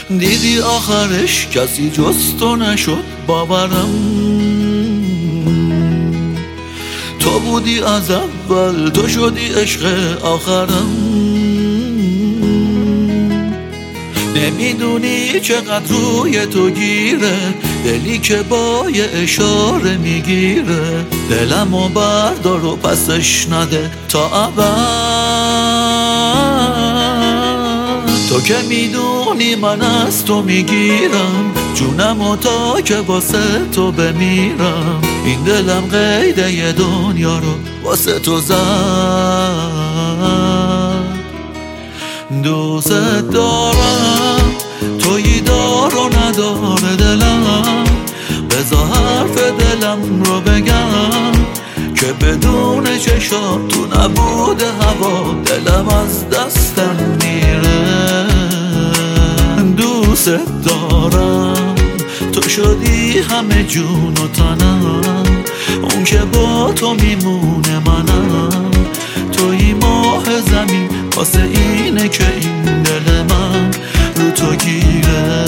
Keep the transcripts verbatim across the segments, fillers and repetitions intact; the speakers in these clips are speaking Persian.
دیدی آخرش کسی جز تو نشد باورم، تو بودی از اول، تو شدی عشق آخرم. نمیدونی چقدر روی تو گیره، دلی که با یه اشاره میگیره. دلمو بردار و پسش نده تا ابد. تو که میدونی من از تو میگیرم جونمو تا که واسه تو بمیرم. این دلم قیده ی دنیا رو واسه تو زد. دوست دارم تویی دار و نداره دلم، بذار حرف دلم رو بگم که بدون چشات تو نبود هوا دلم از دستم میره. دوست دارم تو شدی همه جون و تنم، اون که با تو میمونه منم. تویی ماه زمین واسه اینه که این دل من رو تو گیره.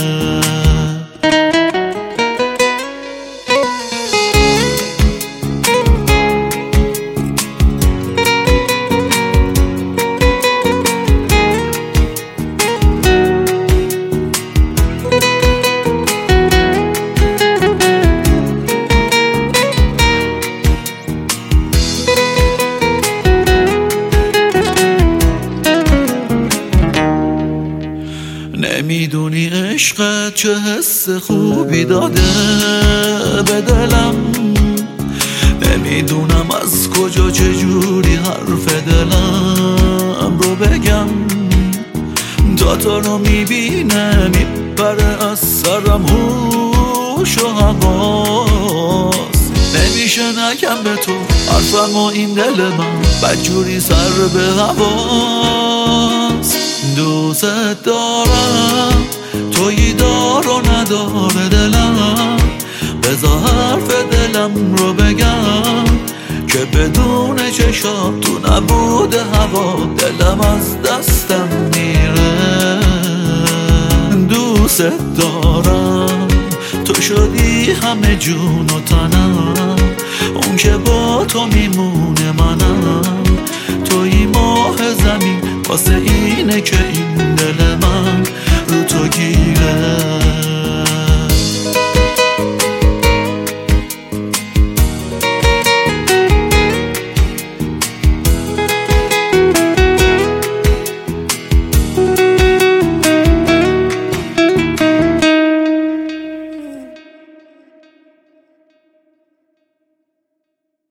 نمیدونی عشقت چه حس خوبی داده به دلم، نمیدونم از کجا چجوری حرف دلم رو بگم. تا تو رو میبینه میپره از سرم هوش و حواس. نمیشه نگم به تو حرفم و این دل من بدجوری سر به هواست. دوست دارم تویی دار و نداره دلم، بذار حرف دلم رو بگم که بدون چشات تو نبود هوا دلم از دستم میره. دوست دارم تو شدی همه جون و تنم، اون که با تو میمونه منم. تویی ماه زمین واسه اینه که این دل من